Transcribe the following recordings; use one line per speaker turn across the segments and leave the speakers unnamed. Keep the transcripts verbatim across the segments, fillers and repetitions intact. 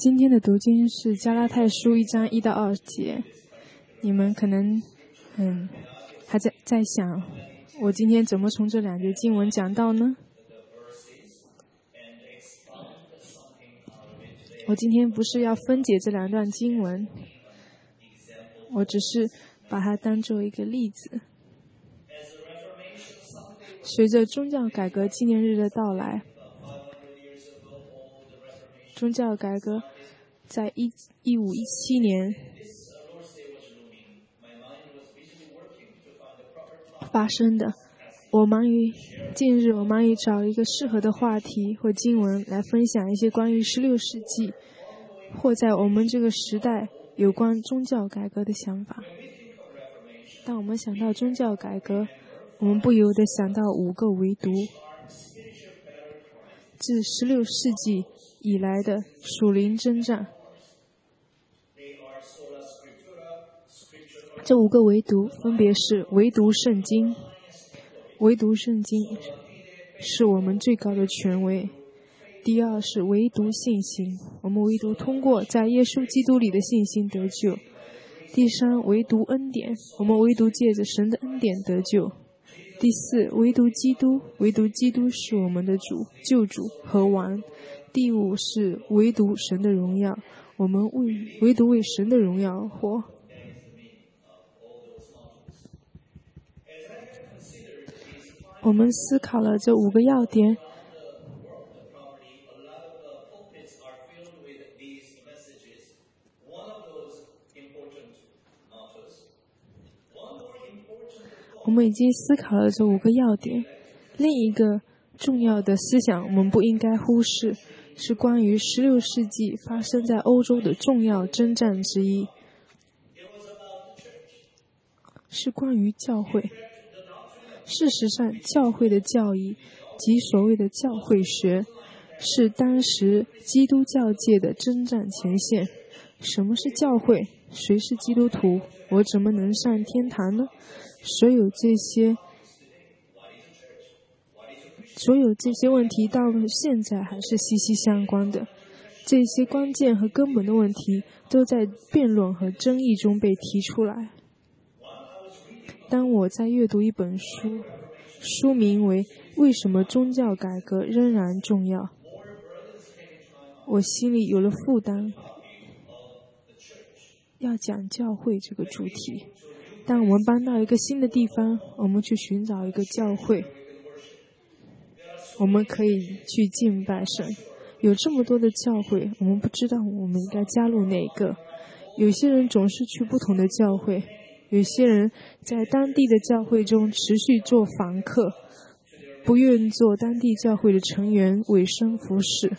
今天的读经是加拉太书一章一到二节。你们可能嗯还在在想，我今天怎么从这两节经文讲到呢？我今天不是要分解这两段经文，我只是把它当作一个例子。随着宗教改革纪念日的到来，宗教改革在一一五一七年发生的。我忙于近日，我忙于找一个适合的话题或经文来分享一些关于十六世纪或在我们这个时代有关宗教改革的想法。当我们想到宗教改革，我们不由得想到五个维度。自十六世纪以来的属灵征战，这五个维度分别是：唯独圣经，唯独圣经是我们最高的权威；第二是唯独信心，我们唯独通过在耶稣基督里的信心得救；第三，唯独恩典，我们唯独借着神的恩典得救；第四，唯独基督，唯独基督是我们的主、救主和王；第五是唯独神的荣耀，我们为唯独为神的荣耀而活。我们思考了这五个要点，我们已经思考了这五个要点。另一个重要的思想我们不应该忽视，是关于十六世纪发生在欧洲的重要征战之一，是关于教会。事实上，教会的教义及所谓的教会学是当时基督教界的征战前线。什么是教会？谁是基督徒？我怎么能上天堂呢？所有这些所有这些问题到现在还是息息相关的。这些关键和根本的问题都在辩论和争议中被提出来。当我在阅读一本书，书名为《为什么宗教改革仍然重要》，我心里有了负担，要讲教会这个主题。当我们搬到一个新的地方，我们去寻找一个教会，我们可以去敬拜神。有这么多的教会，我们不知道我们应该加入哪个。有些人总是去不同的教会，有些人在当地的教会中持续做访客，不愿做当地教会的成员，委身服侍。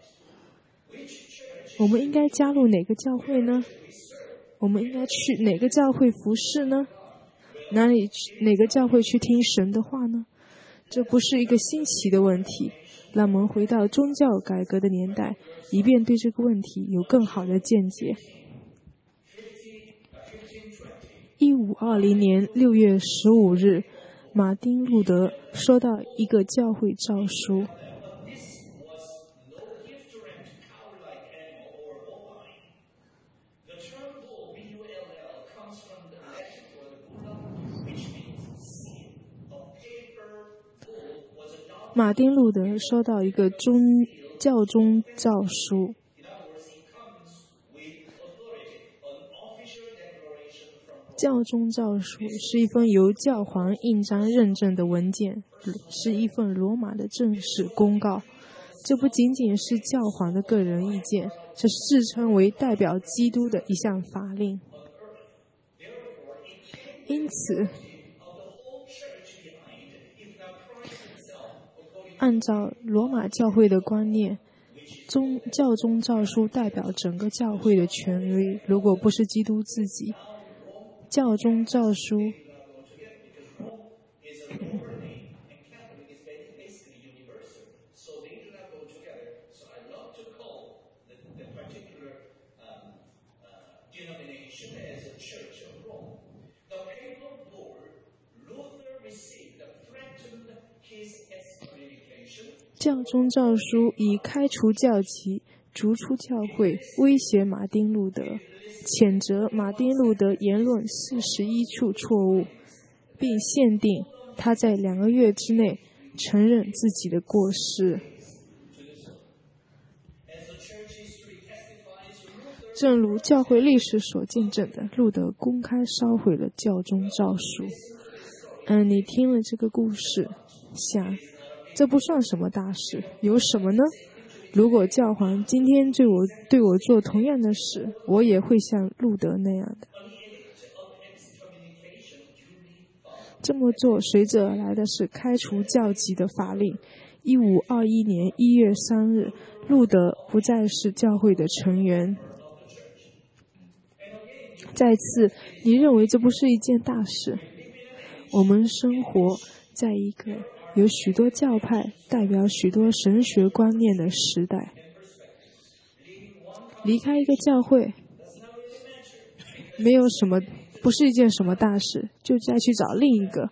我们应该加入哪个教会呢？我们应该去哪个教会服侍呢？哪里哪个教会去听神的话呢？这不是一个新奇的问题。让我们回到宗教改革的年代，以便对这个问题有更好的见解。一五二零年六月十五日，马丁路德收到一个教会诏书。马丁路德收到一个宗教宗诏书，教宗诏书是一份由教皇印章认证的文件，是一份罗马的正式公告。这不仅仅是教皇的个人意见，这是自称为代表基督的一项法令。因此，按照罗马教会的观念，宗教宗诏书代表整个教会的权威，如果不是基督自己。教宗诏书教宗诏书以开除教籍、 逐出教会，威胁马丁路德，谴责马丁路德言论四十一处错误，并限定他在两个月之内承认自己的过失。正如教会历史所见证的，路德公开烧毁了教宗诏书。嗯，你听了这个故事，想，这不算什么大事，有什么呢？如果教皇今天对我对我做同样的事，我也会像路德那样的。这么做随之而来的是开除教籍的法令。一五二一年一月三日，路德不再是教会的成员。再次，你认为这不是一件大事？我们生活在一个有许多教派代表许多神学观念的时代。离开一个教会没有什么，不是一件什么大事，就再去找另一个。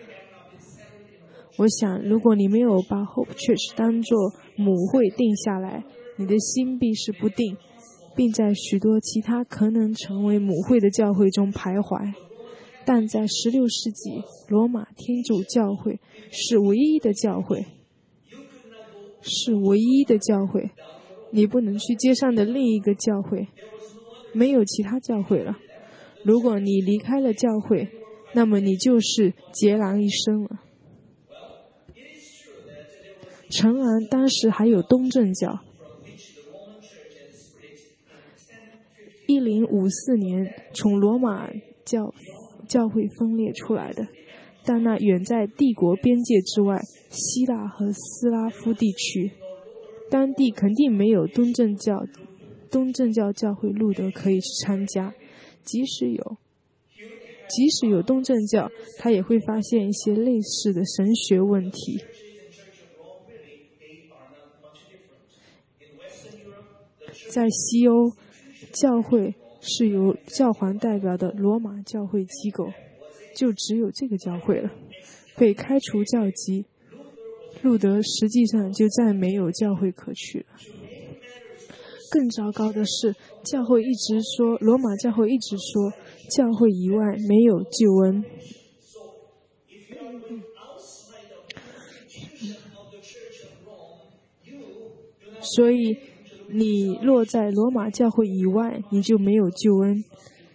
我想，如果你没有把 Hope Church 当作母会定下来，你的心必是不定，并在许多其他可能成为母会的教会中徘徊。但在十六世纪，罗马天主教会是唯一的教会，是唯一的教会。你不能去街上的另一个教会，没有其他教会了。如果你离开了教会，那么你就是孑然一身了。诚然，当时还有东正教。一零五四年从罗马教教会分裂出来的，但那远在帝国边界之外，希腊和斯拉夫地区，当地肯定没有东正教东正教教会路德可以去参加。即使有即使有东正教，他也会发现一些类似的神学问题。在西欧，教会是由教皇代表的罗马教会机构，就只有这个教会了。被开除教籍，路德实际上就再没有教会可去了。更糟糕的是，教会一直说，罗马教会一直说，教会以外没有救恩。所以你落在罗马教会以外，你就没有救恩。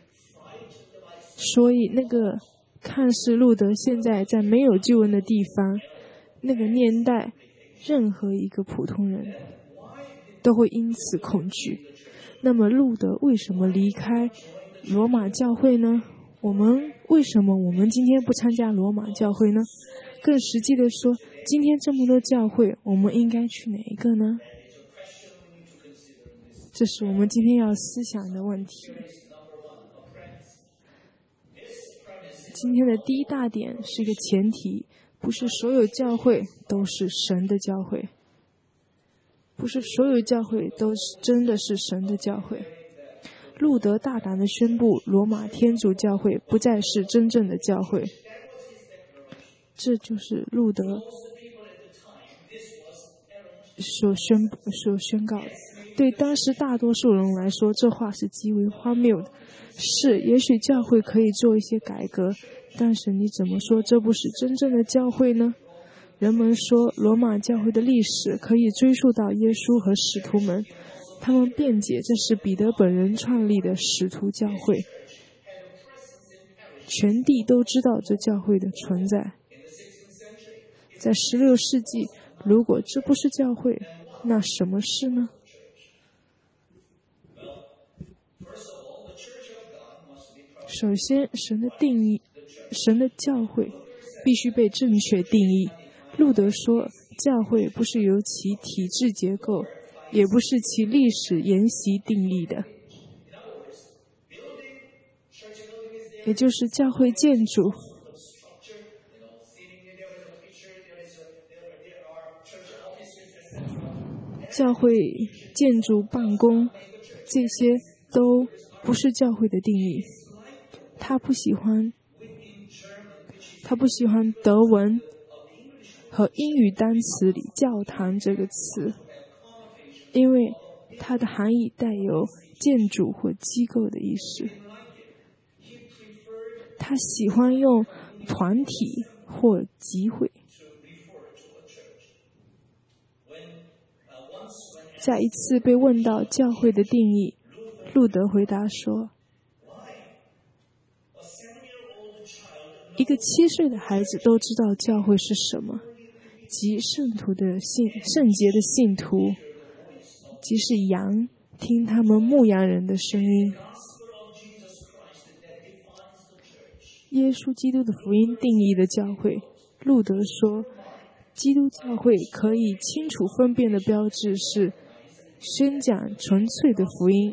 所以那个看似路德现在在没有救恩的地方，那个年代，任何一个普通人都会因此恐惧。那么路德为什么离开罗马教会呢？我们为什么我们今天不参加罗马教会呢？更实际的说，今天这么多教会，我们应该去哪一个呢？这是我们今天要思想的问题。今天的第一大点是一个前提，不是所有教会都是神的教会，不是所有教会都是真的是神的教会。路德大胆地宣布，罗马天主教会不再是真正的教会。这就是路德所宣所宣告的。对当时大多数人来说，这话是极为荒谬的。是，也许教会可以做一些改革，但是你怎么说这不是真正的教会呢？人们说，罗马教会的历史可以追溯到耶稣和使徒们，他们辩解这是彼得本人创立的使徒教会。全地都知道这教会的存在。在十六世纪，如果这不是教会，那什么是呢？首先，神的定义，神的教会必须被正确定义。路德说，教会不是由其体制结构，也不是其历史沿袭定义的，也就是教会建筑。教会建筑、办公，这些都不是教会的定义。他不喜欢，他不喜欢德文和英语单词里教堂这个词，因为它的含义带有建筑或机构的意思。他喜欢用团体或集会。在一次被问到教会的定义，路德回答说：一个七岁的孩子都知道教会是什么，即圣徒的信圣洁的信徒，即是羊，听他们牧羊人的声音。耶稣基督的福音定义的教会，路德说，基督教会可以清楚分辨的标志是宣讲纯粹的福音，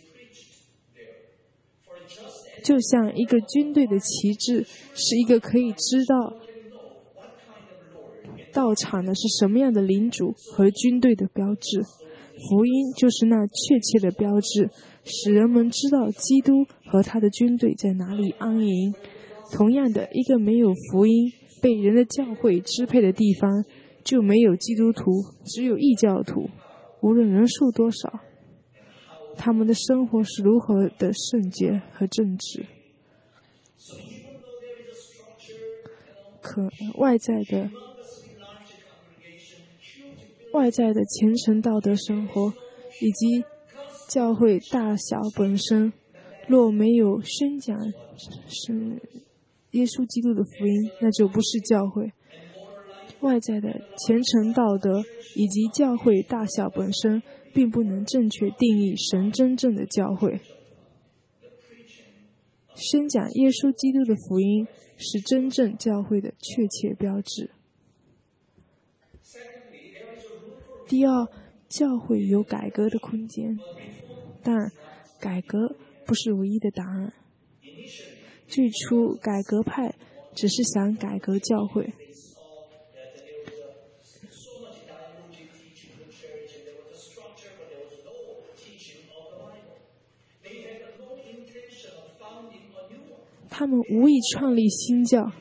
就像一个军队的旗帜是一个可以知道到场的是什么样的领主和军队的标志，福音就是那确切的标志，使人们知道基督和他的军队在哪里安营。同样的，一个没有福音被人的教会支配的地方，就没有基督徒，只有异教徒，无论人数多少，他们的生活是如何的圣洁和正直。可外在的外在的虔诚道德生活以及教会大小本身，若没有宣讲是耶稣基督的福音，那就不是教会。外在的虔诚道德以及教会大小本身，并不能正确定义神真正的教会。宣讲耶稣基督的福音是真正教会的确切标志。第二，教会有改革的空间，但改革不是唯一的答案。最初，改革派只是想改革教会。他们无意创立新教，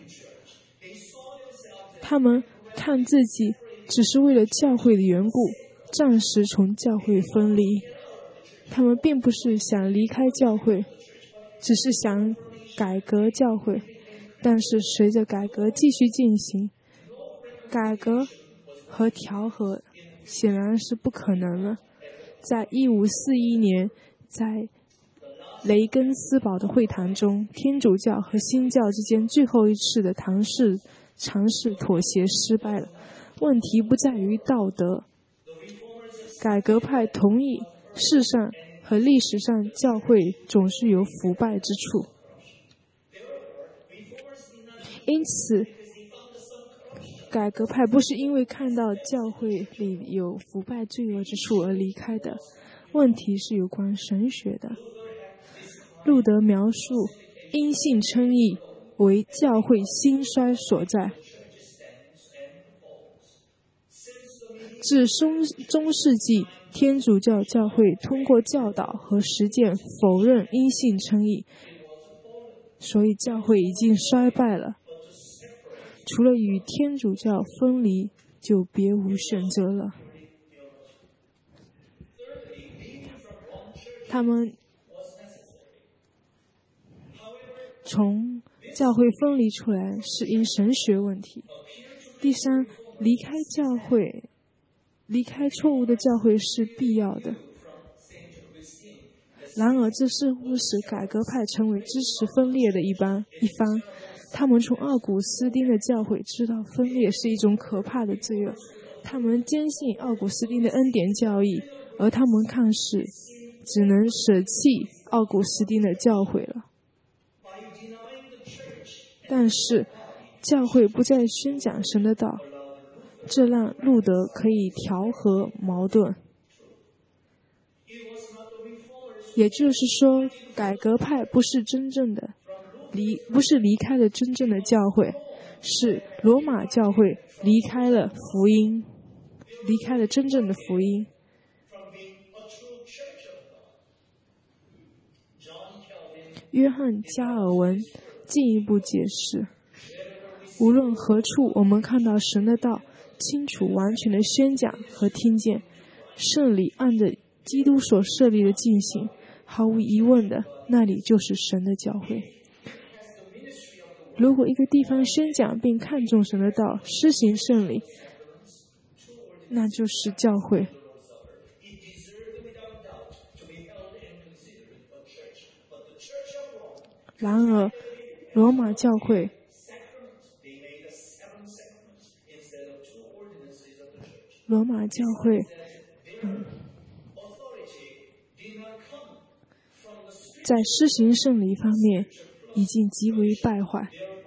他们看自己只是为了教会的缘故，暂时从教会分离。他们并不是想离开教会，只是想改革教会。但是随着改革继续进行，改革和调和显然是不可能了。在一五四一年，在雷根斯堡的会谈中，天主教和新教之间最后一次的尝试尝试妥协失败了。问题不在于道德。改革派同意世上和历史上教会总是有腐败之处，因此改革派不是因为看到教会里有腐败罪恶之处而离开的。问题是有关神学的。路德描述因信称义为教会兴衰所在。自中世纪，天主教教会通过教导和实践否认因信称义，所以教会已经衰败了。除了与天主教分离，就别无选择了。他们从教会分离出来是因神学问题。第三，离开教会，离开错误的教会是必要的。然而，这似乎使改革派成为支持分裂的一帮一方。他们从奥古斯丁的教诲知道分裂是一种可怕的罪恶，他们坚信奥古斯丁的恩典教义，而他们看似只能舍弃奥古斯丁的教诲了。但是教会不再宣讲神的道，这让路德可以调和矛盾。也就是说，改革派不是真正的离，不是离开了真正的教会，是罗马教会离开了福音，离开了真正的福音。约翰加尔文进一步解释，无论何处我们看到神的道清楚完全的宣讲和听见，圣礼按着基督所设立的进行，毫无疑问的，那里就是神的教会。如果一个地方宣讲并看重神的道，施行圣礼，那就是教会。然而，罗马教会罗马教会嗯在施行圣礼方面已经极为败坏，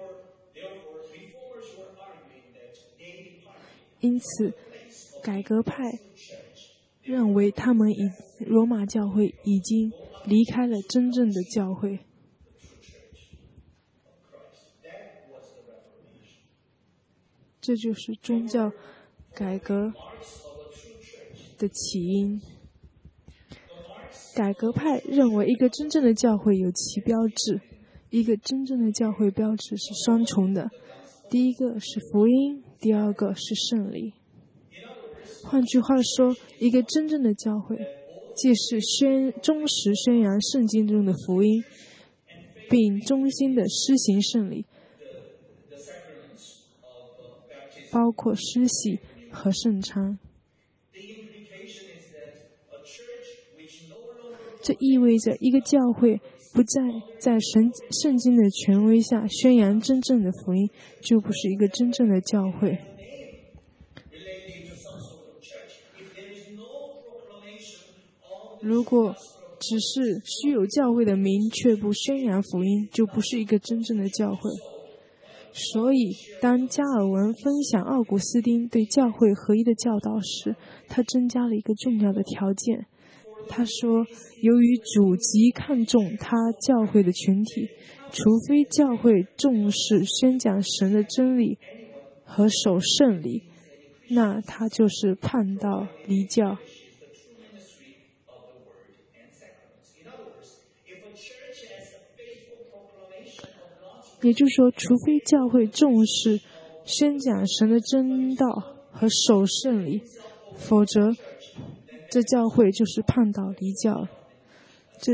因此改革派认为他们已罗马教会已经离开了真正的教会。这就是宗教改革的起因。改革派认为一个真正的教会有其标志，一个真正的教会标志是双重的，第一个是福音，第二个是圣礼。换句话说，一个真正的教会既是宣忠实宣扬圣经中的福音，并忠心的施行圣礼，包括施洗和圣餐。这意味着一个教会不再在神圣经的权威下宣扬真正的福音，就不是一个真正的教会。如果只是虚有教会的名却不宣扬福音，就不是一个真正的教会。所以当加尔文分享奥古斯丁对教会合一的教导时，他增加了一个重要的条件。他说，由于主极看重他教会的群体，除非教会重视宣讲神的真理和守圣礼，那他就是叛道离教。也就是说，除非教会重视宣讲神的真道和守圣礼，否则这教会就是叛道离教。这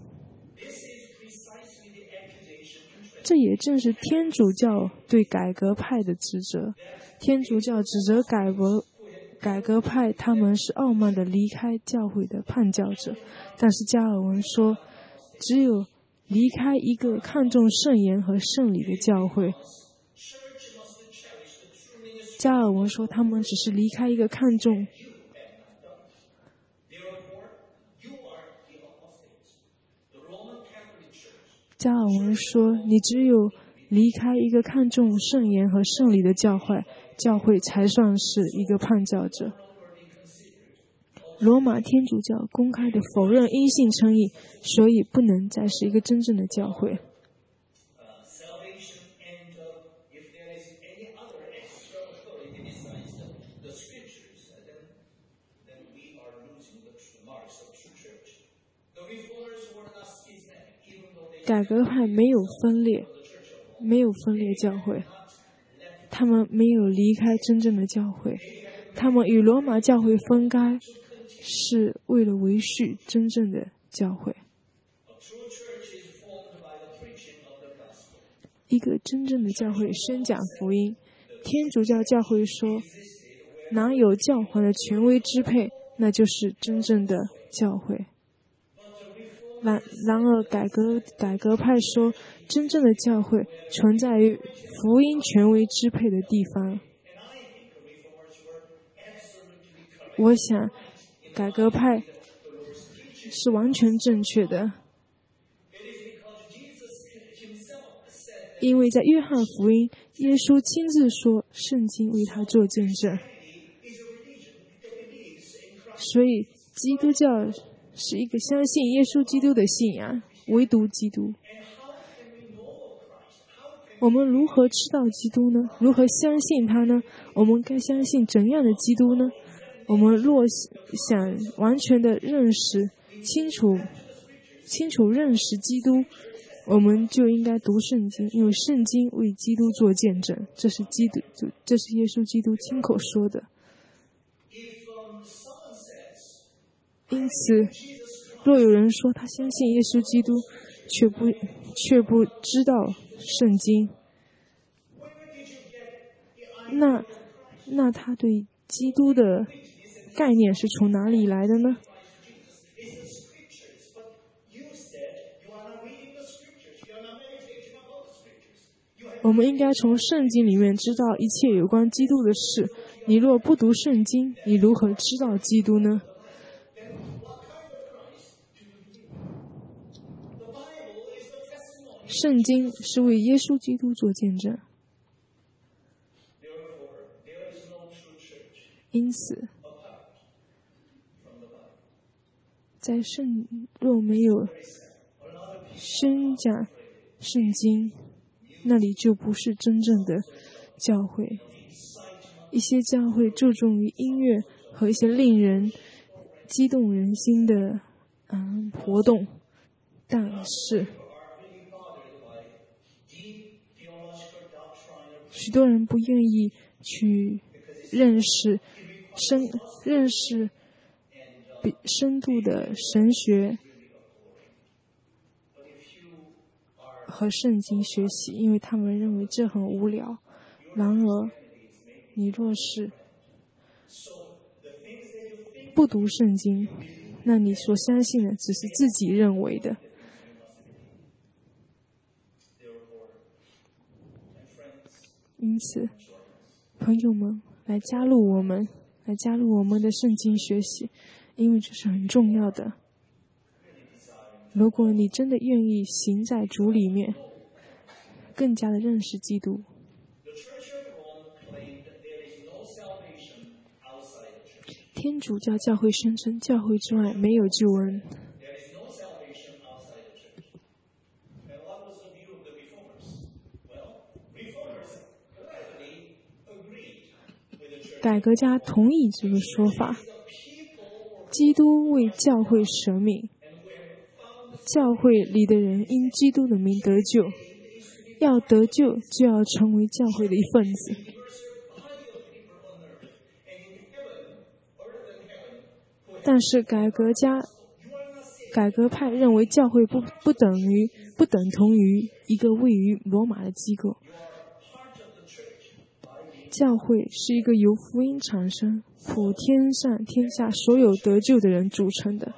这也正是天主教对改革派的指责。天主教指责改革改革派他们是傲慢的离开教会的叛教者，但是加尔文说，只有离开一个看重圣言和圣礼的教会。加尔文说，他们只是离开一个看重加尔文说，你只有离开一个看重圣言和圣礼的教会，教会才算是一个叛教者。罗马天主教公开地否认因信称义，所以不能再是一个真正的教会。改革派没有分裂，没有分裂教会，他们没有离开真正的教会，他们与罗马教会分开，是为了维续真正的教会。一个真正的教会宣讲福音。天主教教会说，哪有教皇的权威支配，那就是真正的教会。然然而改革改革派说，真正的教会存在于福音权威支配的地方。我想改革派是完全正确的，因为在约翰福音，耶稣亲自说，圣经为他做见证。所以基督教是一个相信耶稣基督的信仰，唯独基督。我们如何知道基督呢？如何相信他呢？我们该相信怎样的基督呢？我们若想完全的认识、清楚、清楚认识基督，我们就应该读圣经，因为圣经为基督做见证。这是基督，这是耶稣基督亲口说的。 因此，若有人说他相信耶稣基督，却不却不知道圣经，那那他对基督的概念是从哪里来的呢？我们应该从圣经里面知道一切有关基督的事。你若不读圣经，你如何知道基督呢？圣经是为耶稣基督做见证，因此，在圣若没有宣讲圣经，那里就不是真正的教会。一些教会注重于音乐和一些令人激动人心的嗯活动，但是许多人不愿意去认识深认识比深度的神学和圣经学习，因为他们认为这很无聊。然而，你若是不读圣经，那你所相信的只是自己认为的。因此，朋友们，来加入我们，来加入我们的圣经学习，因为这是很重要的。如果你真的愿意行在主里面，更加的认识基督。天主教教会宣称，教会之外没有救恩。改革家同意这个说法。基督为教会舍命，教会里的人因基督的名得救，要得救就要成为教会的一份子。但是改革家、改革派认为教会不不等于、不等同于一个位于罗马的机构。教会是一个由福音产生、普天上天下所有得救的人组成的。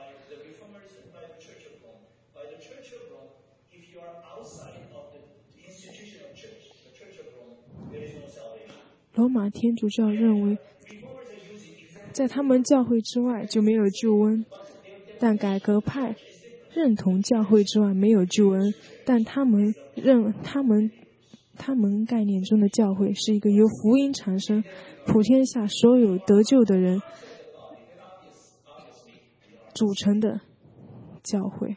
罗马天主教认为，在他们教会之外就没有救恩，但改革派认同教会之外没有救恩，但他们认他们他们概念中的教会是一个由福音产生、普天下所有得救的人组成的教会。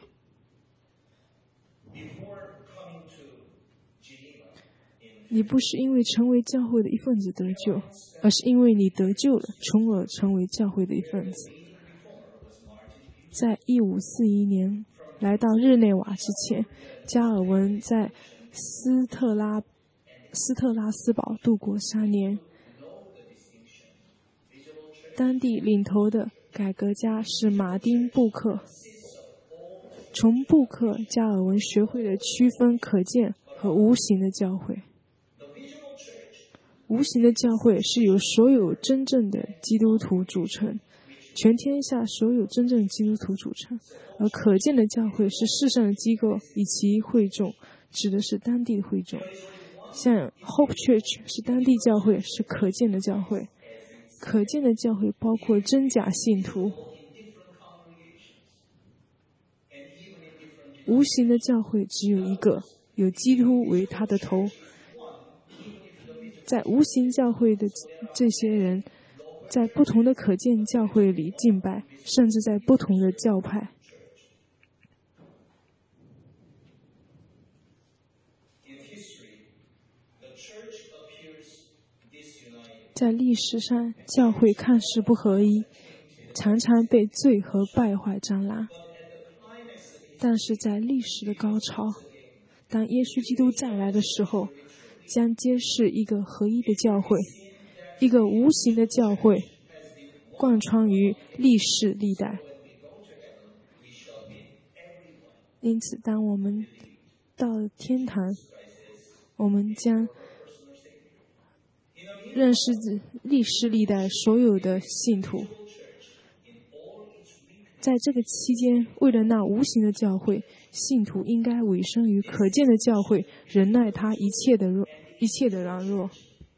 你不是因为成为教会的一份子得救，而是因为你得救了，从而成为教会的一份子。在一五四一年来到日内瓦之前，加尔文在斯特拉斯特拉斯堡度过三年。当地领头的改革家是马丁·布克。从布克，加尔文学会了区分可见和无形的教会。无形的教会是由所有真正的基督徒组成，全天下所有真正基督徒组成，而可见的教会是世上的机构以其会众，指的是当地的会众。像 Hope Church 是当地教会，是可见的教会。可见的教会包括真假信徒。无形的教会只有一个，有基督为他的头。在无形教会的这些人，在不同的可见教会里敬拜，甚至在不同的教派。在历史上，教会看似不合一，常常被罪和败坏沾染。但是在历史的高潮，当耶稣基督再来的时候，将揭示一个合一的教会，一个无形的教会，贯穿于历世历代。 因此，当我们到天堂，我们将认识历世历代所有的信徒。在这个期间，为了那无形的教会，信徒应该委身于可见的教会，忍耐他一切的弱一切的软弱。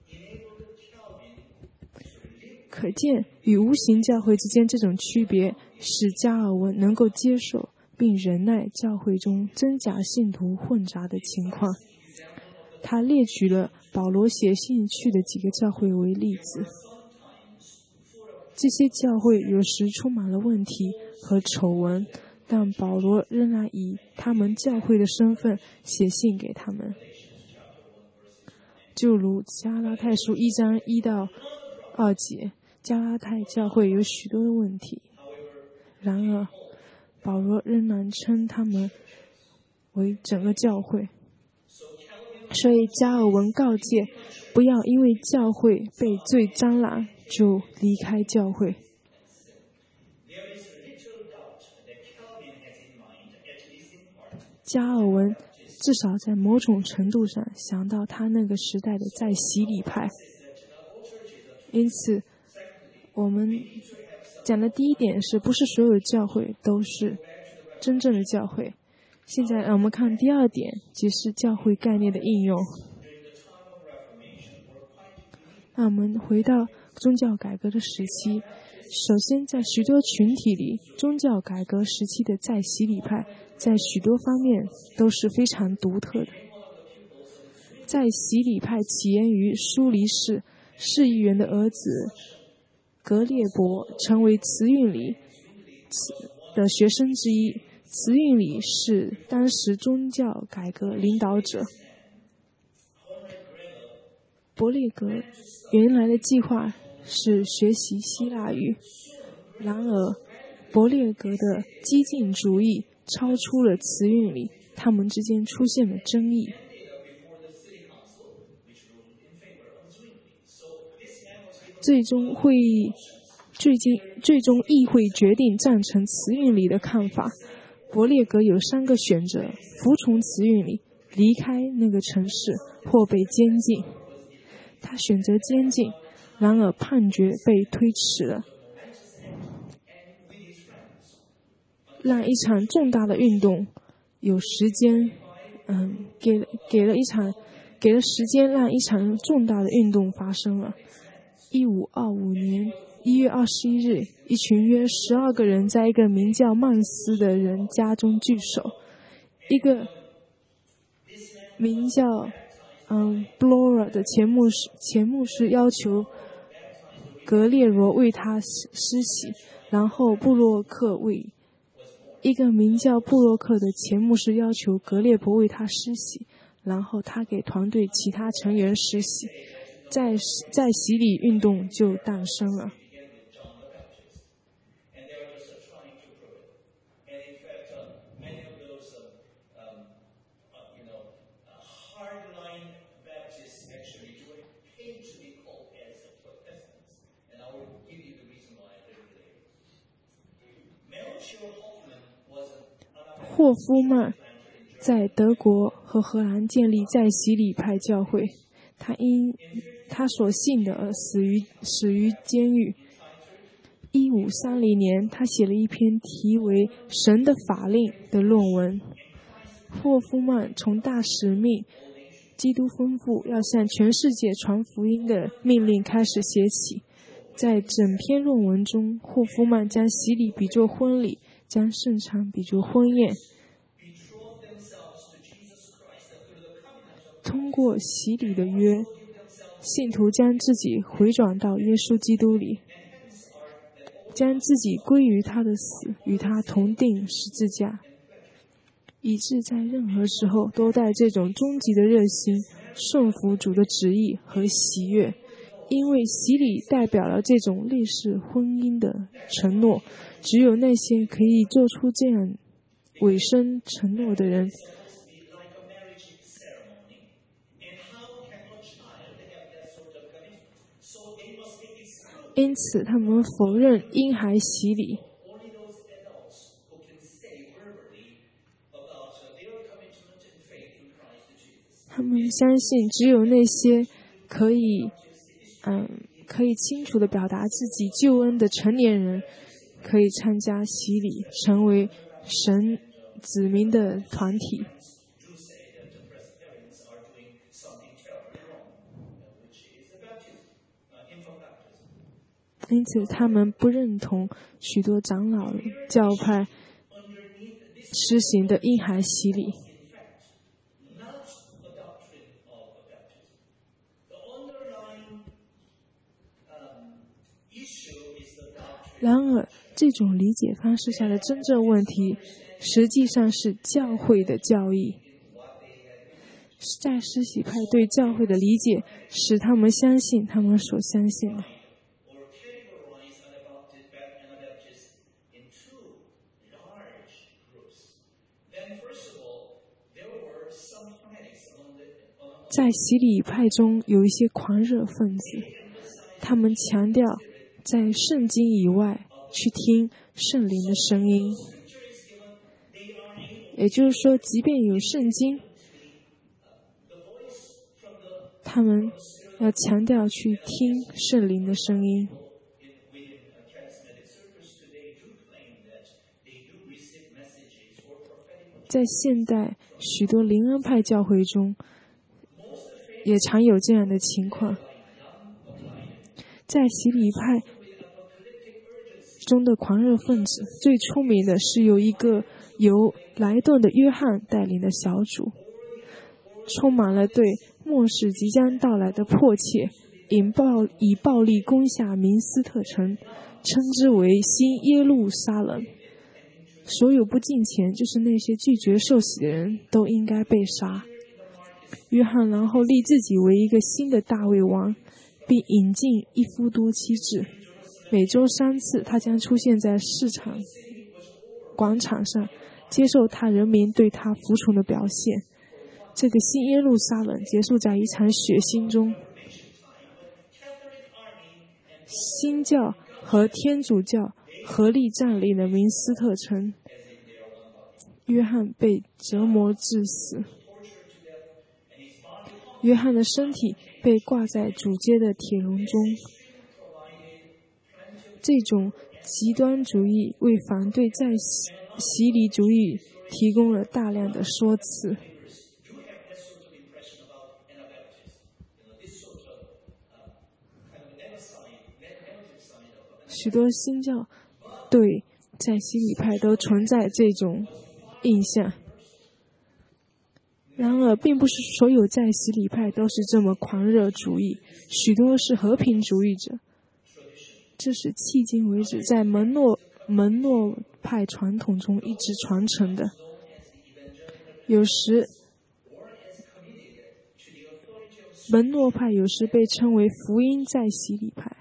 可见与无形教会之间这种区别，使加尔文能够接受并忍耐教会中真假信徒混杂的情况。他列举了保罗写信去的几个教会为例子。这些教会有时充满了问题和丑闻，但保罗仍然以他们教会的身份写信给他们。就如加拉太书一章一到二节，加拉太教会有许多的问题，然而保罗仍然称他们为整个教会。所以加尔文告诫，不要因为教会被罪沾染就离开教会。加尔文至少在某种程度上想到他那个时代的再洗礼派。因此我们讲的第一点是不是所有教会都是真正的教会。现在让我们看第二点，即是教会概念的应用。那我们回到宗教改革的时期，首先在许多群体里，宗教改革时期的再洗礼派在许多方面都是非常独特的。再洗礼派起源于苏黎世市议员的儿子格列伯，成为慈运里的学生之一。慈运里是当时宗教改革领导者。伯列格原来的计划是学习希腊语，然而伯列格的激进主义超出了慈运里，他们之间出现了争议。最终会议最近最终议会决定赞成慈运里的看法。伯列格有三个选择：服从慈运里，离开那个城市，或被监禁。他选择监禁，然而判决被推迟了。让一场重大的运动有时间，嗯，给给了一场给了时间，让一场重大的运动发生了。一五二五年一月二十一日，一群约十二个人在一个名叫曼斯的人家中聚首。一个名叫嗯布罗尔的前牧师前牧师要求格列罗为他施洗，然后布洛克为一个名叫布洛克的前牧师要求格列伯为他施洗，然后他给团队其他成员施洗，在在洗礼运动就诞生了。霍夫曼在德国和荷兰建立再洗礼派教会，他因他所信的而死于死于监狱。一五三零年，他写了一篇题为《神的法令》的论文。霍夫曼从大使命、基督吩咐要向全世界传福音的命令开始写起。在整篇论文中，霍夫曼将洗礼比作婚礼，将圣餐比作婚宴。通过洗礼的约，信徒将自己回转到耶稣基督里，将自己归于他的死，与他同定十字架，以致在任何时候都带这种终极的热心顺服主的旨意和喜悦。因为洗礼代表了这种类似婚姻的承诺，只有那些可以做出这样委身承诺的人，因此他们否认婴孩洗礼。 他们相信只有那些可以，嗯，可以清楚地表达自己救恩的成年人，可以参加洗礼，成为神子民的团体。因此，他们不认同许多长老教派实行的婴孩洗礼。然而，这种理解方式下的真正问题，实际上是教会的教义。在施洗派对教会的理解，使他们相信他们所相信的。在洗礼派中有一些狂热分子，他们强调在圣经以外去听圣灵的声音。也就是说，即便有圣经，他们要强调去听圣灵的声音。在现代许多灵恩派教会中，也常有这样的情况。在洗礼派中的狂热分子，最出名的是由一个由莱顿的约翰带领的小组，充满了对末世即将到来的迫切，以暴以暴力攻下明斯特城，称之为新耶路撒冷。所有不敬虔，就是那些拒绝受洗的人，都应该被杀。约翰然后立自己为一个新的大卫王，并引进一夫多妻制。每周三次，他将出现在市场广场上，接受他人民对他服从的表现。这个新耶路撒冷结束在一场血腥中。新教和天主教合力占领了明斯特城，约翰被折磨致死。约翰的身体被挂在主街的铁笼中。这种极端主义为反对再洗礼主义提供了大量的说辞。许多新教对在洗礼派都存在这种印象。然而，并不是所有在洗礼派都是这么狂热主义，许多是和平主义者。这是迄今为止在门诺门诺派传统中一直传承的。有时，门诺派有时被称为福音在洗礼派。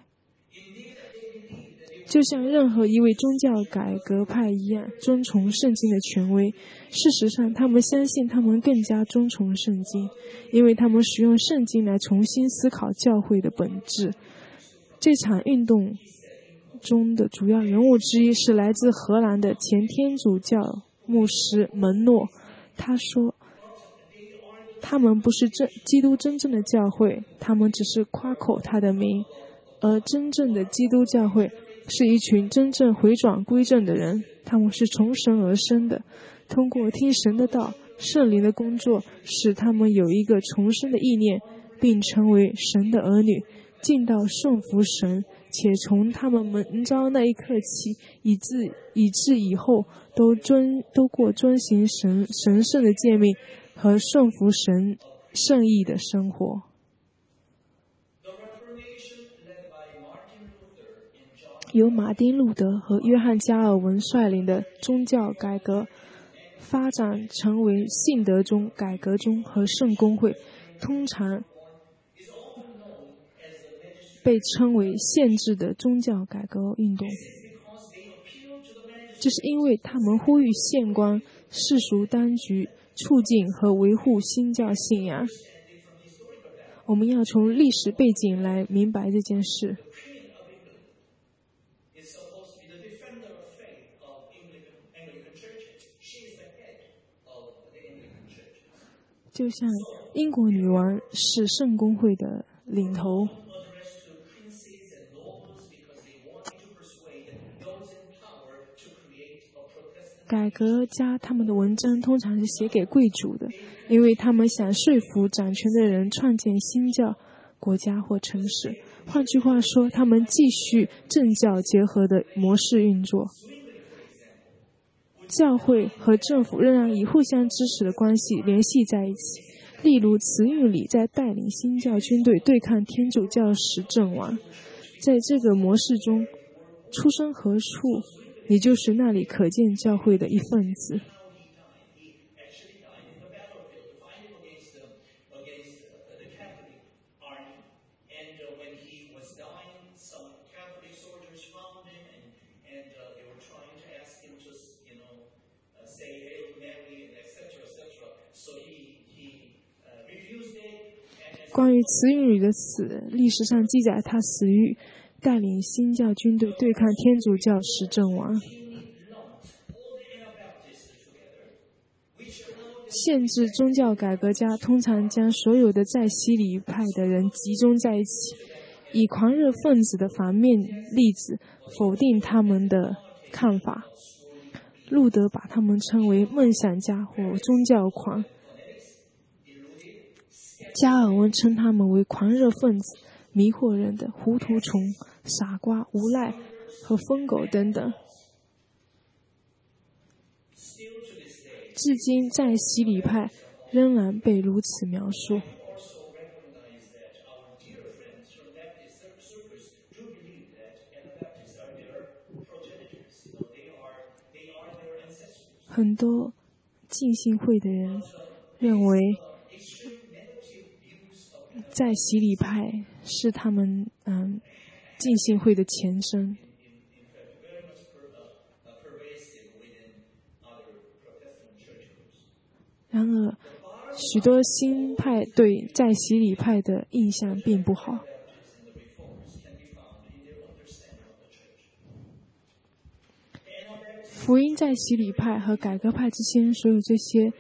就像任何一位宗教改革派一样，遵从圣经的权威。事实上，他们相信他们更加遵从圣经，因为他们使用圣经来重新思考教会的本质。这场运动中的主要人物之一是来自荷兰的前天主教牧师门诺。他说，他们不是真基督真正的教会，他们只是夸口他的名，而真正的基督教会是一群真正回转归正的人，他们是从神而生的，通过听神的道，圣灵的工作使他们有一个重生的意念，并成为神的儿女，尽到顺服神，且从他们蒙召那一刻起，以致以致以后都遵都过遵行神神圣的诫命和顺服神圣意的生活。由马丁·路德和约翰·加尔文率领的宗教改革发展成为信德宗改革宗和圣公会，通常被称为限制的宗教改革运动。这是因为他们呼吁县官、世俗当局促进和维护新教信仰。我们要从历史背景来明白这件事。 就像英国女王是圣公会的领头。改革家他们的文章通常是写给贵族的，因为他们想说服掌权的人创建新教国家或城市。换句话说，他们继续政教结合的模式运作。教会和政府仍然以互相支持的关系联系在一起。例如，慈运里在带领新教军队对抗天主教时阵亡。在这个模式中，出身何处，你就是那里可见教会的一份子。关于慈运里的死，历史上记载他死于带领新教军队对抗天主教时阵亡。限制宗教改革家通常将所有的在洗礼派的人集中在一起，以狂热分子的反面例子否定他们的看法。路德把他们称为梦想家或宗教狂，加尔文称他们为狂热分子、迷惑人的糊涂虫、傻瓜、无赖和疯狗等等。至今，在洗礼派仍然被如此描述。很多浸信会的人认为，在洗礼派是他们嗯浸信会的前身。然而，许多新派对在洗礼派的印象并不好。福音在洗礼派和改革派之间所有这些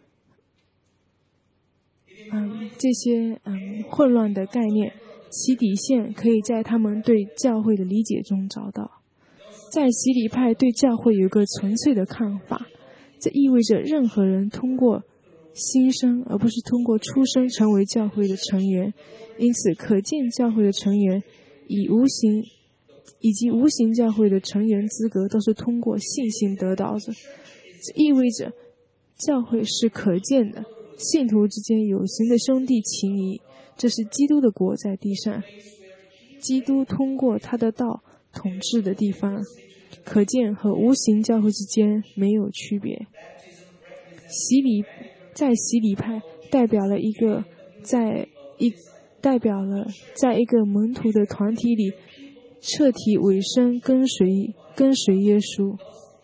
嗯这些嗯混乱的概念，其底线可以在他们对教会的理解中找到。在洗礼派对教会有个纯粹的看法，这意味着任何人通过新生而不是通过出生成为教会的成员，因此可见教会的成员以无形以及无形教会的成员资格都是通过信心得到的。这意味着教会是可见的，信徒之间有形的兄弟情谊，这是基督的国在地上，基督通过他的道统治的地方，可见和无形教会之间没有区别。洗礼在洗礼派代表了一个在一代表了在一个门徒的团体里彻底委身跟随跟随耶稣。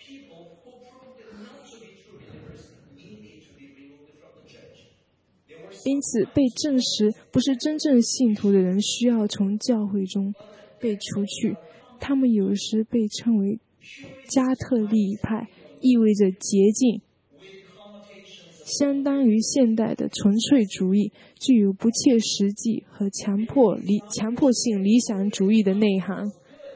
因此，被证实不是真正信徒的人需要从教会中被除去。他们有时被称为加特利派，意味着洁净，相当于现代的纯粹主义，具有不切实际和强迫理强迫性理想主义的内涵。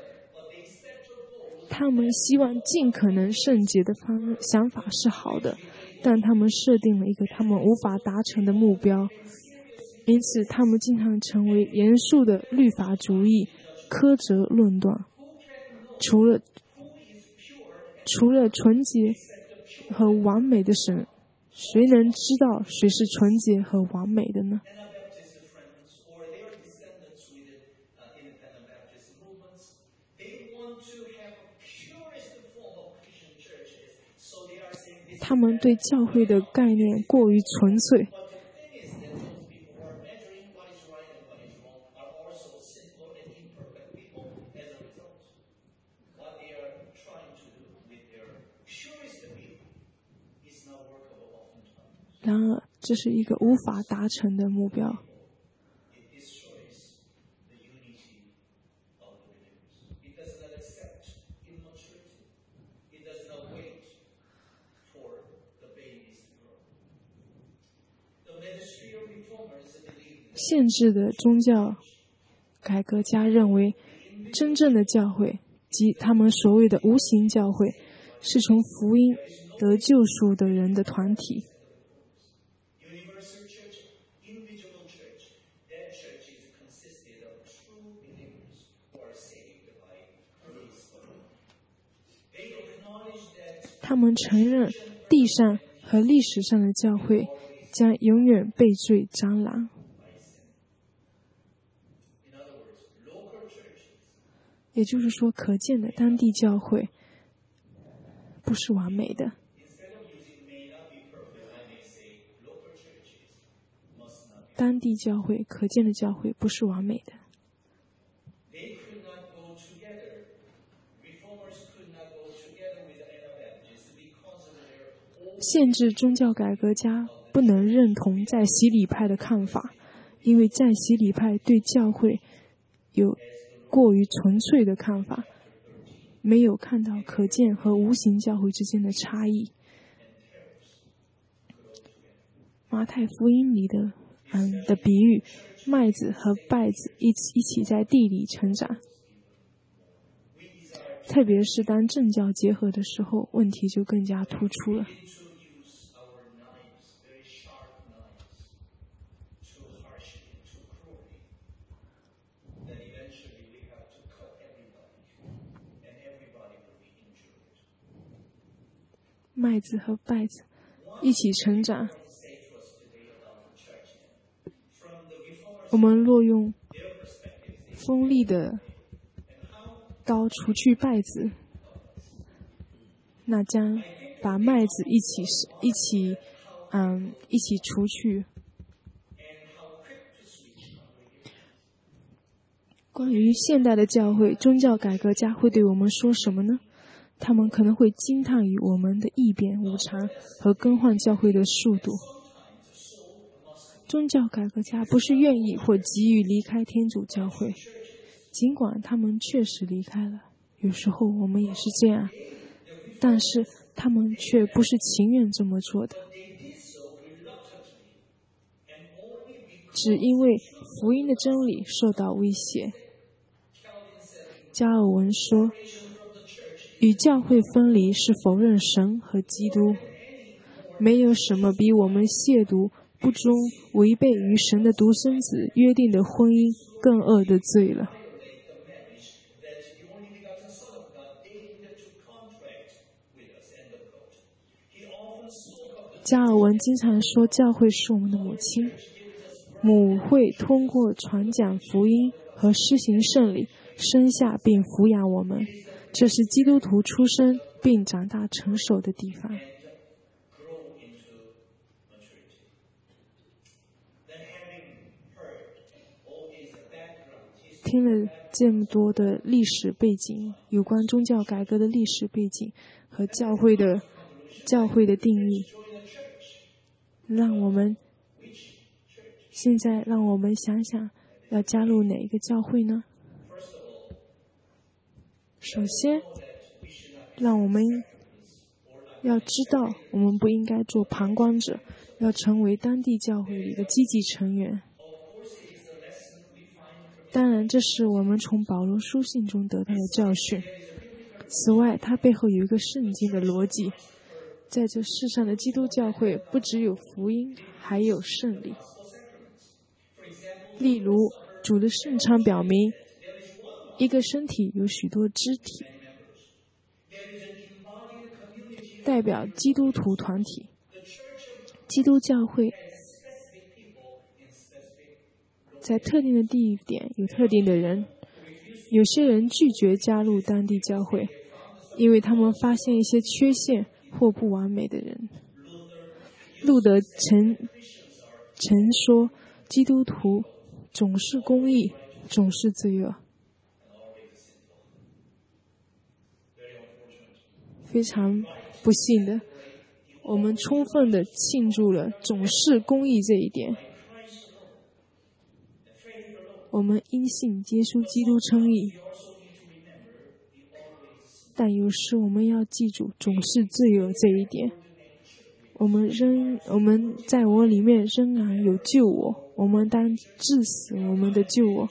他们希望尽可能圣洁的方想法是好的，但他们设定了一个他们无法达成的目标，因此他们经常成为严肃的律法主义、苛责论断。除了除了纯洁和完美的神，谁能知道谁是纯洁和完美的呢？他们对教会的概念过于纯粹。然而，这是一个无法达成的目标。 限制的宗教改革家认为，真正的教会即他们所谓的无形教会，是从福音得救赎的人的团体。他们承认地上和历史上的教会将永远被罪蟑螂。也就是说，可见的当地教会不是完美的。当地教会，可见的教会不是完美的。限制宗教改革家不能认同在洗礼派的看法，因为在洗礼派对教会有过于纯粹的看法，没有看到可见和无形教会之间的差异。马太福音里的嗯的比喻，麦子和稗子一起一起在地里成长，特别是当政教结合的时候，问题就更加突出了。麦子和稗子一起成长，我们若用锋利的刀除去稗子，那将把麦子一起一起嗯一起除去。关于现代的教会，宗教改革家会对我们说什么呢？他们可能会惊叹于我们的异变无常和更换教会的速度。宗教改革家不是愿意或急于离开天主教会，尽管他们确实离开了，有时候我们也是这样，但是他们却不是情愿这么做的，只因为福音的真理受到威胁。加尔文说，与教会分离是否认神和基督，没有什么比我们亵渎、不忠、违背与神的独生子约定的婚姻更恶的罪了。加尔文经常说，教会是我们的母亲，母会通过传讲福音和施行圣礼生下并抚养我们，这是基督徒出生并长大成熟的地方。听了这么多的历史背景，有关宗教改革的历史背景和教会的教会的定义，让我们现在让我们想想，要加入哪一个教会呢？首先，让我们要知道，我们不应该做旁观者，要成为当地教会里的积极成员。当然，这是我们从保罗书信中得到的教训。此外，它背后有一个圣经的逻辑。在这世上的基督教会，不只有福音，还有圣礼。例如，主的圣餐表明，一个身体有许多肢体，代表基督徒团体。基督教会在特定的地点有特定的人，有些人拒绝加入当地教会，因为他们发现一些缺陷或不完美的人。路德曾曾说，基督徒总是公义，总是罪恶。非常不幸的，我们充分地庆祝了总是公义这一点。我们因信接受基督称义，但有时我们要记住总是罪恶这一点。我们仍我们在我里面仍然有救我， 我们当治死我们的救我。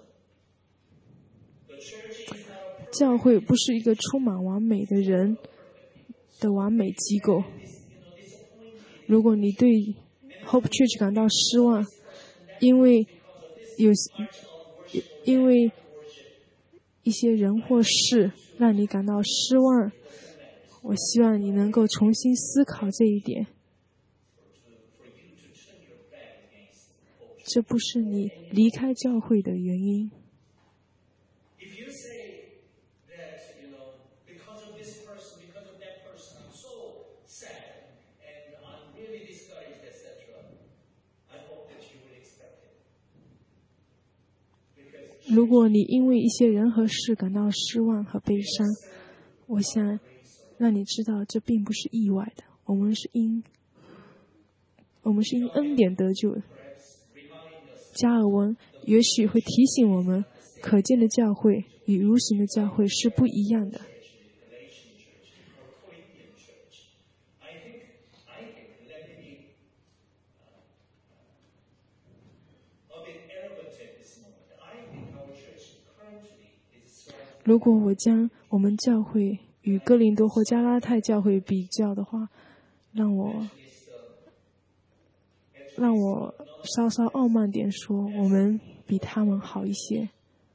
教会不是一个充满完美的人的完美机构。如果你对 Hope Church 感到失望，因为有因为一些人或事让你感到失望，我希望你能够重新思考这一点。这不是你离开教会的原因。如果你因为一些人和事感到失望和悲伤，我想让你知道这并不是意外的，我们是因我们是因恩典得救的。加尔文也许会提醒我们，可见的教会与无形的教会是不一样的。如果我将我们教会与哥林多或加拉太教会比较的话，让我让我稍稍傲慢点说，我们比他们好一些。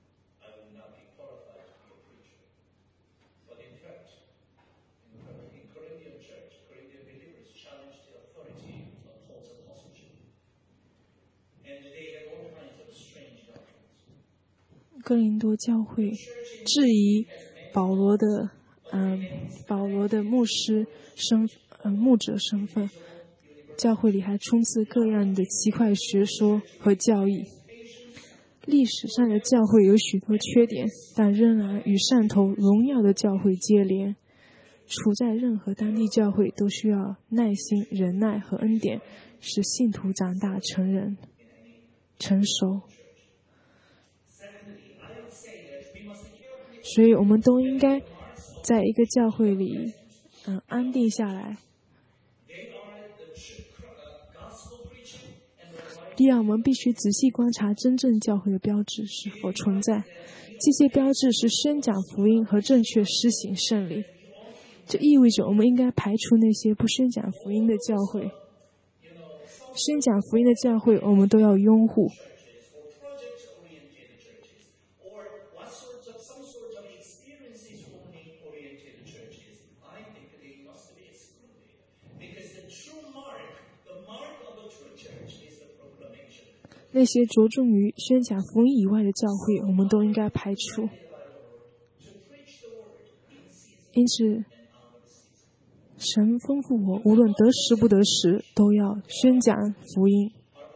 哥林多教会质疑保罗的，嗯、呃，保罗的牧师身，呃，牧者身份。教会里还充斥各样的奇怪学说和教义。历史上的教会有许多缺点，但仍然与上头荣耀的教会接连。处在任何当地教会都需要耐心、忍耐和恩典，使信徒长大成人、成熟。所以我们都应该在一个教会里，嗯，安定下来。第二，我们必须仔细观察真正教会的标志是否存在。这些标志是宣讲福音和正确施行圣礼。这意味着我们应该排除那些不宣讲福音的教会。宣讲福音的教会，我们都要拥护。那些着重于宣讲福音以外的教会，我们都应该排除。因此，神吩咐我，无论得时不得时，都要宣讲福音。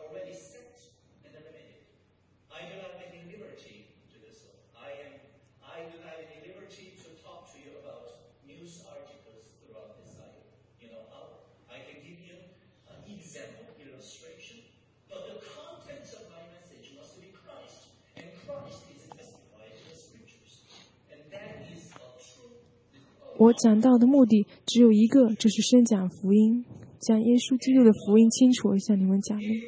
我讲到的目的只有一个，就是宣讲福音，将耶稣基督的福音清楚地向你们讲明。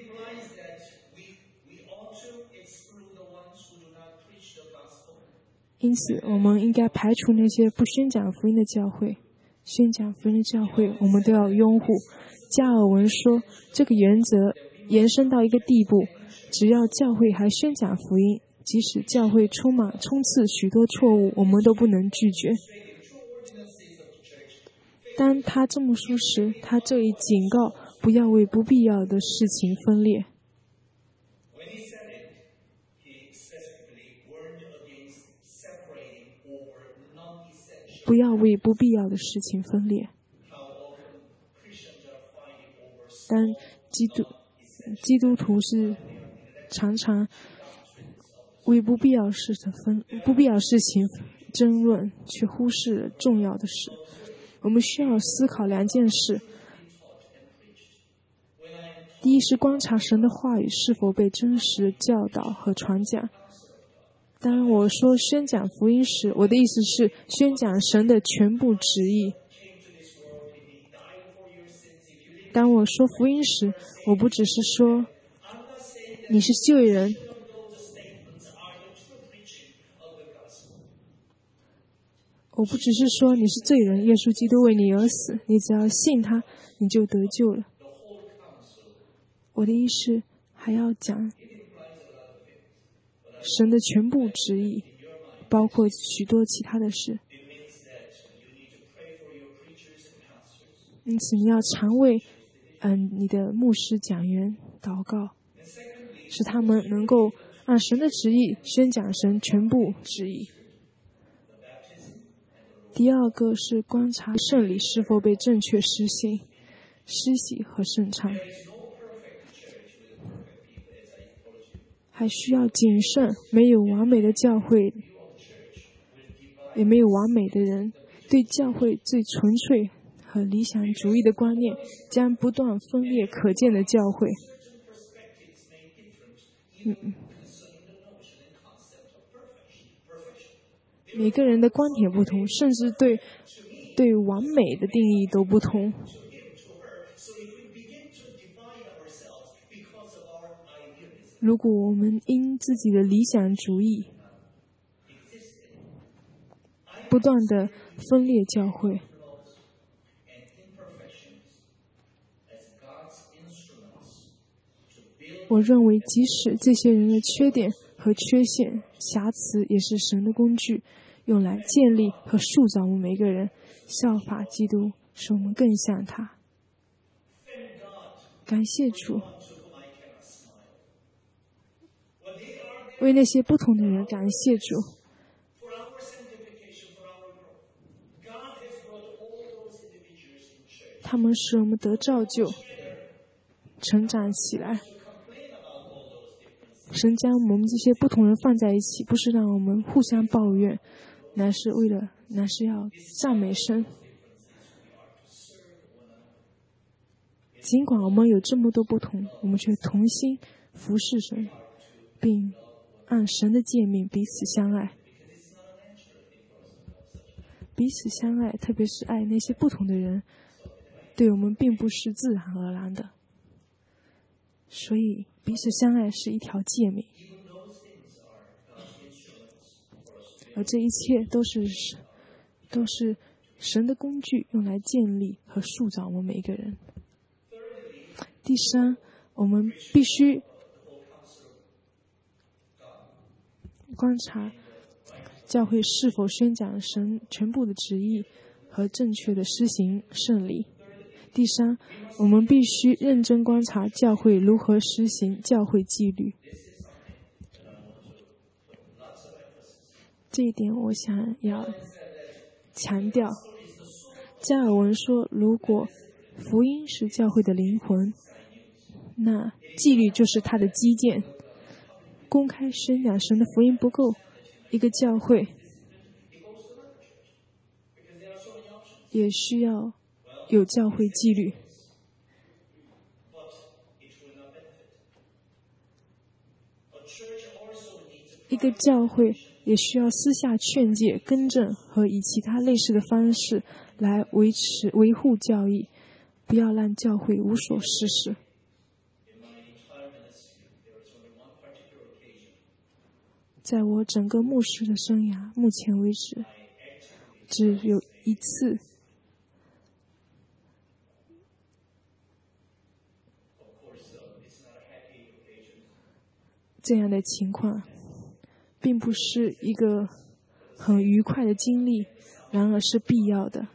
因此，我们应该排除那些不宣讲福音的教会。宣讲福音的教会，我们都要拥护。加尔文说，这个原则延伸到一个地步，只要教会还宣讲福音，即使教会充满充斥许多错误，我们都不能拒绝。当他这么说时，他这里警告不要为不必要的事情分裂。不要为不必要的事情分裂。但基督基督徒是常常为不必要事的分不必要事情争论，却忽视重要的事。我们需要思考两件事。第一是观察神的话语是否被真实教导和传讲。当我说宣讲福音时，我的意思是宣讲神的全部旨意。当我说福音时，我不只是说你是罪人。我不只是说你是罪人，耶稣基督为你而死，你只要信他，你就得救了。我的意思还要讲神的全部旨意，包括许多其他的事。因此你要常为嗯你的牧师讲员祷告，使他们能够按神的旨意宣讲神全部旨意。第二个是观察圣礼是否被正确实行，施洗和圣餐。还需要谨慎，没有完美的教会，也没有完美的人。对教会最纯粹和理想主义的观念将不断分裂可见的教会。嗯嗯。每个人的观点不同，甚至对对完美的定义都不同。如果我们因自己的理想主义不断的分裂教会，我认为即使这些人的缺点和缺陷、瑕疵也是神的工具，用来建立和塑造我们每个人，效法基督，使我们更像他。感谢主，为那些不同的人感谢主。他们使我们得造就，成长起来。神将我们这些不同人放在一起，不是让我们互相抱怨，乃是为了，乃是要赞美神。尽管我们有这么多不同，我们却同心服侍神，并按神的诫命彼此相爱。彼此相爱，特别是爱那些不同的人，对我们并不是自然而然的。所以彼此相爱是一条诫命，而这一切都是都是神的工具，用来建立和塑造我们每一个人。第三，我们必须观察教会是否宣讲神全部的旨意和正确的施行圣礼。第三，我们必须认真观察教会如何实行教会纪律。这一点我想要强调。加尔文说，如果福音是教会的灵魂，那纪律就是它的基建。公开宣讲神的福音不够，一个教会也需要有教会纪律。一个教会也需要私下劝诫、更正和以其他类似的方式来维持、维护教义，不要让教会无所事事。在我整个牧师的生涯，目前为止，只有一次这样的情况，并不是一个很愉快的经历，然而是必要的。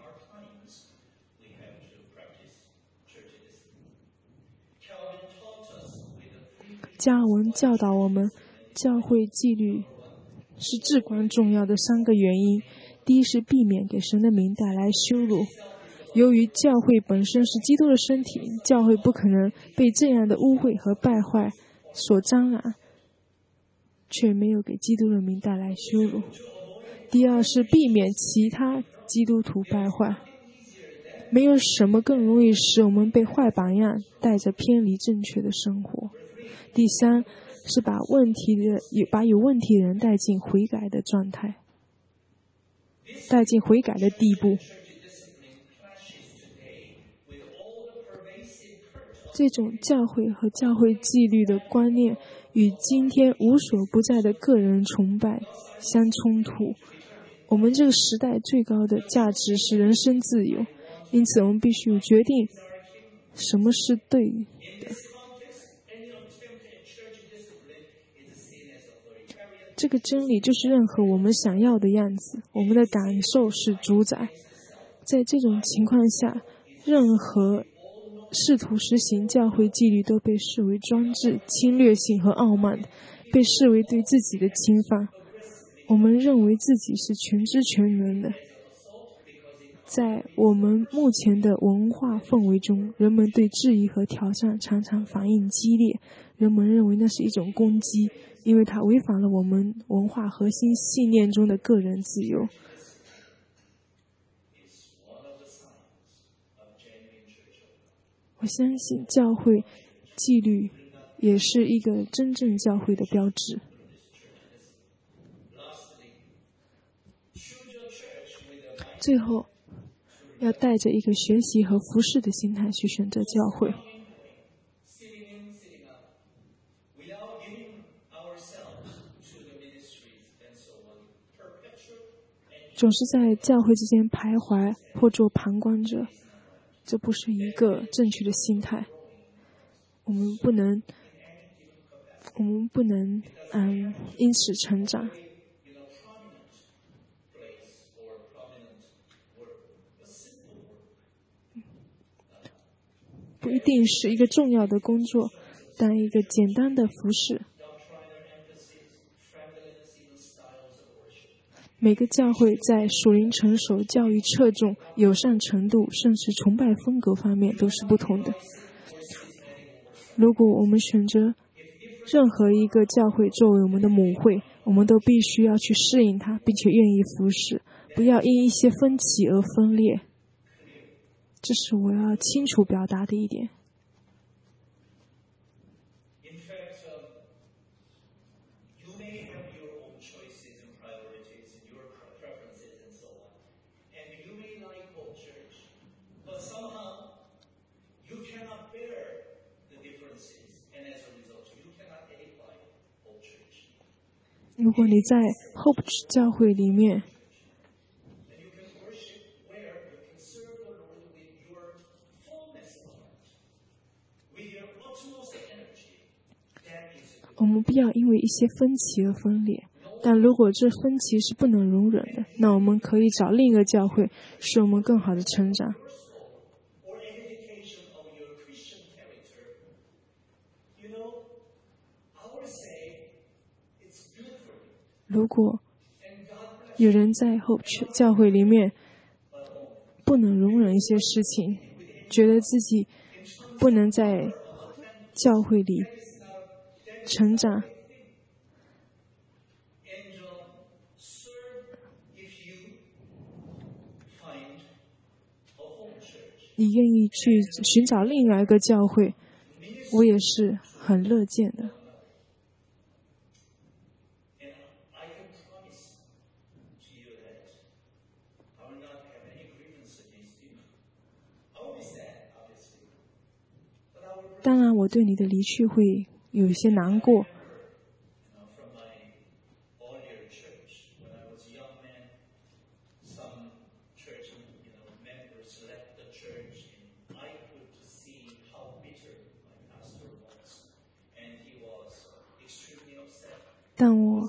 加尔文教导我们，教会纪律是至关重要的三个原因。第一是避免给神的名带来羞辱。由于教会本身是基督的身体，教会不可能被这样的污秽和败坏所沾染，却没有给基督的名带来羞辱。第二是避免其他基督徒败坏。没有什么更容易使我们被坏榜样带着偏离正确的生活。第三是把问题的把有问题的人带进悔改的状态，带进悔改的地步。 这种教会和教会纪律的观念与今天无所不在的个人崇拜相冲突。我们这个时代最高的价值是人身自由，因此我们必须决定什么是对的。这个真理就是任何我们想要的样子，我们的感受是主宰。在这种情况下，任何试图实行教会纪律都被视为专制、侵略性和傲慢的，被视为对自己的侵犯。我们认为自己是全知全能的。在我们目前的文化氛围中，人们对质疑和挑战常常反应激烈，人们认为那是一种攻击，因为它违反了我们文化核心信念中的个人自由。我相信教会纪律也是一个真正教会的标志。最后，要带着一个学习和服侍的心态去选择教会。总是在教会之间徘徊或做旁观者，这不是一个正确的心态。我们不能，我们不能，嗯，因此成长。不一定是一个重要的工作，但一个简单的服侍。每个教会在属灵成熟、教育侧重、友善程度，甚至崇拜风格方面都是不同的。如果我们选择任何一个教会作为我们的母会，我们都必须要去适应它，并且愿意服侍，不要因一些分歧而分裂。这是我要清楚表达的一点。如果你在 Hope 教会里面，我们不要因为一些分歧而分裂，但如果这分歧是不能容忍的，那我们可以找另一个教会，使我们更好的成长。如果有人在 Hope 教会里面不能容忍一些事情，觉得自己不能在教会里成长，你愿意去寻找另外一个教会，我也是很乐见的。当然，我对你的离去会有一些难过。但我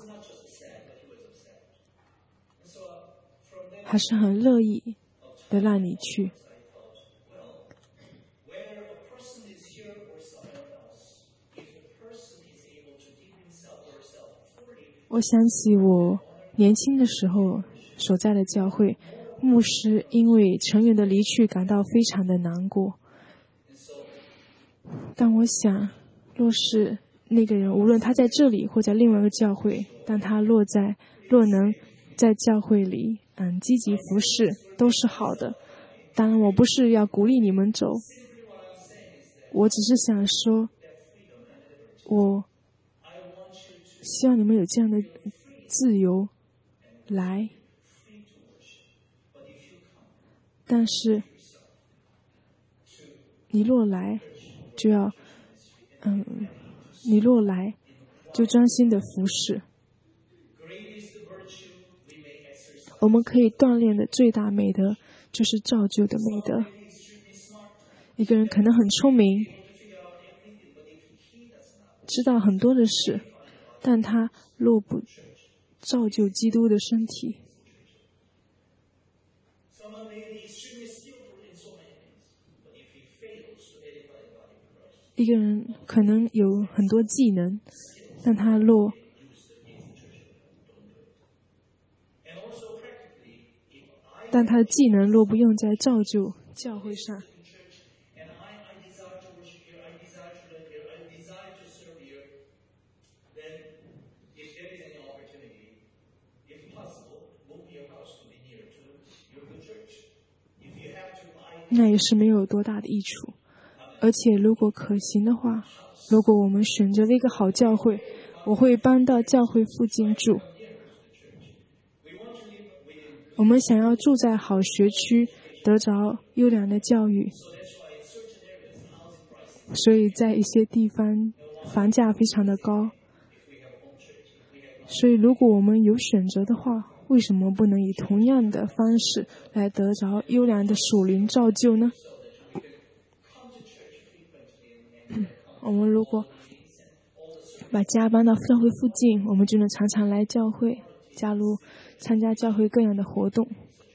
还是很乐意的让你去。我想起我年轻的时候所在的教会，牧师因为成员的离去感到非常的难过。但我想，若是那个人无论他在这里或在另外一个教会，但他落在若能在教会里嗯积极服侍，都是好的。当然，我不是要鼓励你们走，我只是想说，我希望你们有这样的自由来，但是你若来， 就要，嗯，你若来，就专心的服侍。我们可以锻炼的最大美德，就是造就的美德。一个人可能很聪明，知道很多的事，但他若不造就基督的身体，一个人可能有很多技能，但他若但他的技能若不用在造就教会上，那也是没有多大的益处。而且如果可行的话，如果我们选择了一个好教会，我会搬到教会附近住。我们想要住在好学区，得着优良的教育，所以在一些地方房价非常的高。所以如果我们有选择的话，为什么不能以同样的方式来得着优良的属灵造就呢？我们如果把家搬到教会附近，我们就能常常来教会，加入参加教会各样的活动。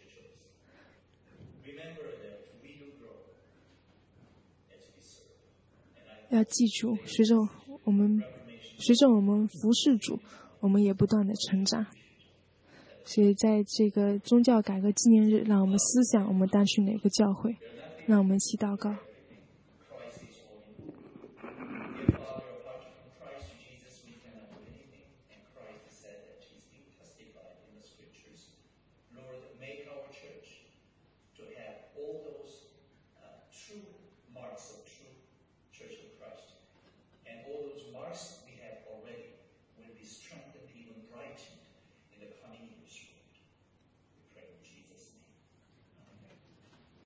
要记住，随着我们随着我们服侍主，我们也不断的成长。所以在这个宗教改革纪念日，让我们思想我们当去哪个教会，让我们一起祷告。